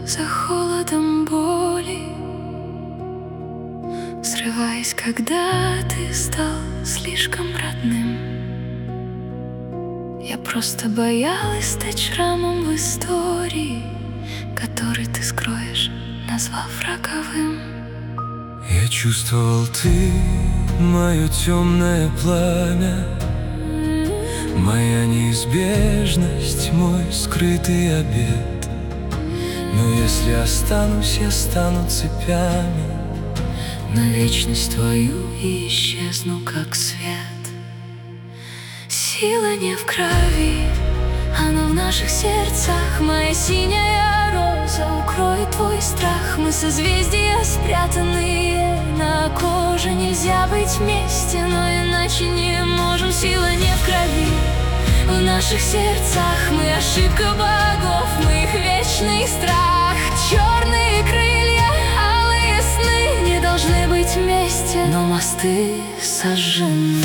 за холодом боли, взрываясь, когда ты стал слишком родным. Я просто боялась стать шрамом в истории, который ты скроешь, назвав роковым. Я чувствовал, ты мое темное пламя, моя неизбежность, мой скрытый обет. Но если останусь, я стану цепями на вечность твою и исчезну, как свет. Сила не в крови, она в наших сердцах. Моя синяя роза укроет твой страх. Мы созвездия спрятанные на коже. Нельзя быть вместе, но иначе не можем. Сила не в крови, в наших сердцах. Мы ошибка богов, мы их вечный страх. Черные крылья, алые сны не должны быть вместе, но мосты сожжены.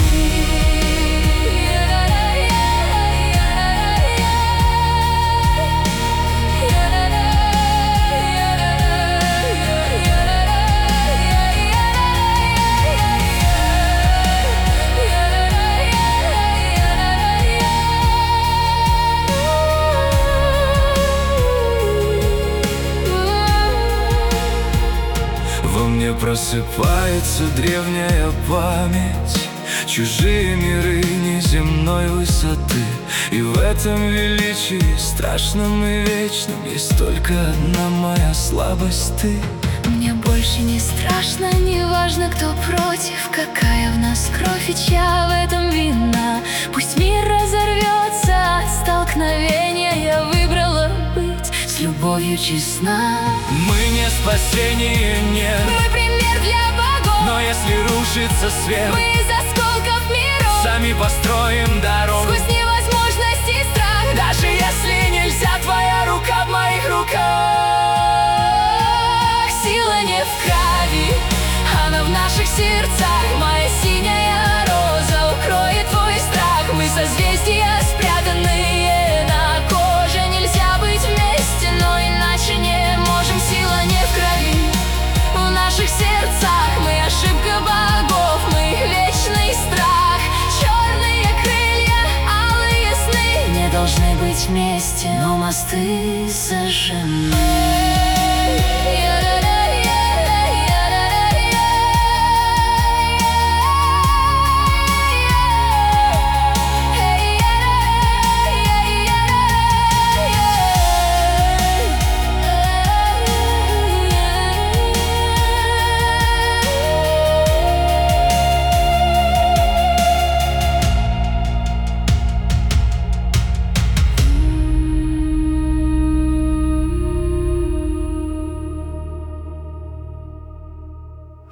Во мне просыпается древняя память, чужие миры неземной высоты. И в этом величии, страшном и вечном, есть только одна моя слабость — ты. Мне больше не страшно, не важно, кто против, какая в нас кровь и чья в этом вина. Пусть мир разорвется от столкновения, я выбрала быть с любовью честна. Мы не спасение, нет, Мы пример для богов, но если рушится свет, мы из осколков миров сами построим дорогу сквозь невозможность и страх. Даже если нельзя, твоя рука в моих руках. Сила не в крови, она в наших сердцах. Моя синяя роза укроет твой страх. Мы созвездия спрятанные на коже. Нельзя быть вместе, но иначе не можем. Сила не в крови, в наших сердцах. Мы ошибка богов, мы их вечный страх. Черные крылья, алые сны не должны быть вместе, но мосты сожжены.